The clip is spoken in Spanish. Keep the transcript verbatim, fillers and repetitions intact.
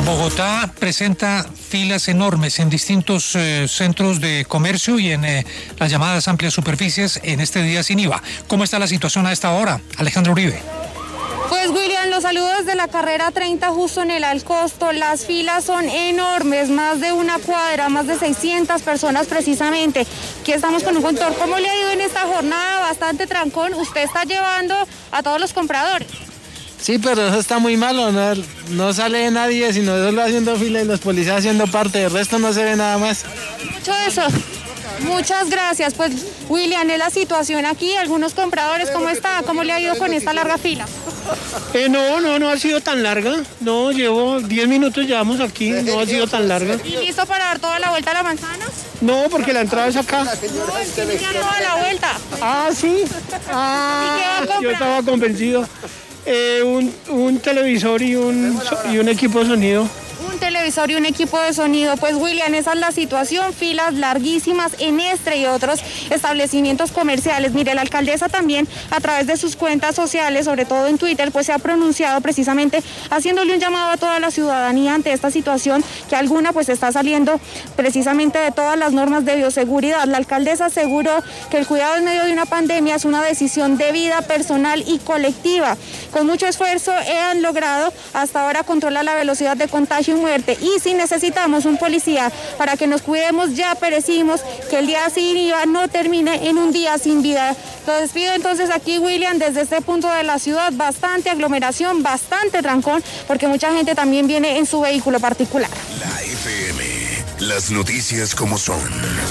Bogotá presenta filas enormes en distintos eh, centros de comercio y en eh, las llamadas amplias superficies en este día sin I V A. ¿Cómo está la situación a esta hora? Alejandro Uribe. Pues William, los saludos de la carrera treinta justo en el Alcosto. Las filas son enormes, más de una cuadra, más de seiscientas personas precisamente. Aquí estamos con un conductor. ¿Cómo le ha ido en esta jornada? Bastante trancón. Usted está llevando a todos los compradores. Sí, pero eso está muy malo, no, no sale nadie, sino solo haciendo fila y los policías haciendo parte, del resto no se ve nada más. Mucho eso. Muchas gracias. Pues William, es la situación aquí, algunos compradores, ¿cómo está? ¿Cómo le ha ido con esta larga fila? Eh, no, no, no ha sido tan larga, no, llevo diez minutos, llevamos aquí, no ha sido tan larga. ¿Y listo para dar toda la vuelta a la manzana? No, porque la entrada es acá. No, es que mira toda la vuelta. Ah, sí, ah, ¿Y qué va a comprar? yo estaba convencido. Eh, un, un televisor y un, y un equipo de sonido. Un televisor y un equipo de sonido. Pues William, esa es la situación, filas larguísimas en este y otros establecimientos comerciales. Mire, la alcaldesa también a través de sus cuentas sociales, sobre todo en Twitter, pues se ha pronunciado precisamente haciéndole un llamado a toda la ciudadanía ante esta situación que alguna pues está saliendo precisamente de todas las normas de bioseguridad. La alcaldesa aseguró que el cuidado en medio de una pandemia es una decisión de vida personal y colectiva. Con mucho esfuerzo han logrado hasta ahora controlar la velocidad de contagio y muerte, y si necesitamos un policía para que nos cuidemos, ya perecimos, que el día sin I V A no termine en un día sin vida. Lo despido entonces aquí, William, desde este punto de la ciudad, bastante aglomeración, bastante trancón, porque mucha gente también viene en su vehículo particular. La F M, las noticias como son.